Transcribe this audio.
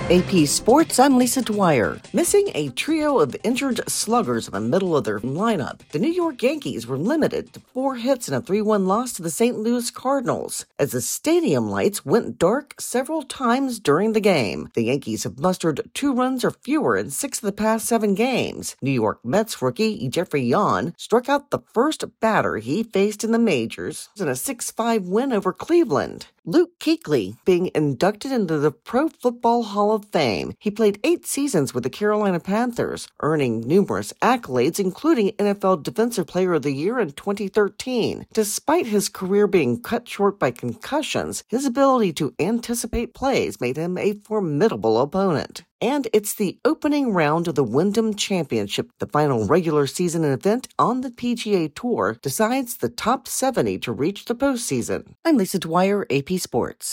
AP Sports, I'm Lisa Dwyer. Missing a trio of injured sluggers in the middle of their lineup, the New York Yankees were limited to 4 hits and a 3-1 loss to the St. Louis Cardinals. As the stadium lights went dark several times during the game, the Yankees have mustered 2 runs or fewer in 6 of the past 7 games. New York Mets rookie Jeffrey Yan struck out the first batter he faced in the majors in a 6-5 win over Cleveland. Luke Kuechly being inducted into the Pro Football Hall of Fame. He played 8 seasons with the Carolina Panthers, earning numerous accolades, including NFL Defensive Player of the Year in 2013. Despite his career being cut short by concussions, his ability to anticipate plays made him a formidable opponent. And it's the opening round of the Wyndham Championship. The final regular season event on the PGA Tour decides the top 70 to reach the postseason. I'm Lisa Dwyer, AP Sports.